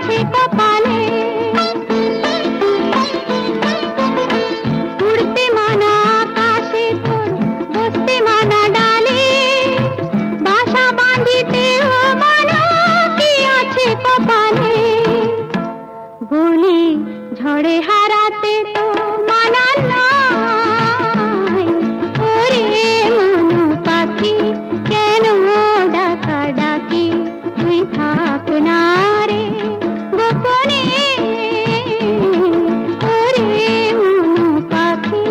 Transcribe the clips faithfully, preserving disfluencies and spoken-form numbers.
আছে কপালে, উড়তে মানা আকাশে তোর, বসতে মানা ডালে, বাসা বাঁধিতেও মানা কি আছে কপালে। বলি ঝড়ে হারাতে তো মানা নাই, ওরে মনু পাখি কেন ডাকা ডাকি, তুই থাক না রে গোপনে, ওরে মনু পাখি।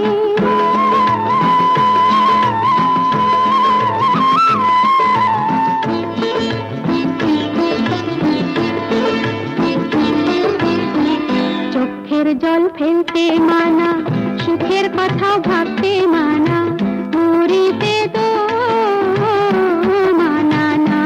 চোখের জল ফেলতে মানা, সুখের কথা ভাবতে মানা, মরিতে তো মানা না।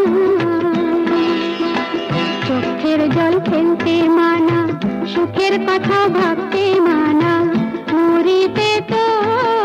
চোখের জল ফেলতে মানা, সুখের কথা ভাবতে মানা, মরিতে তো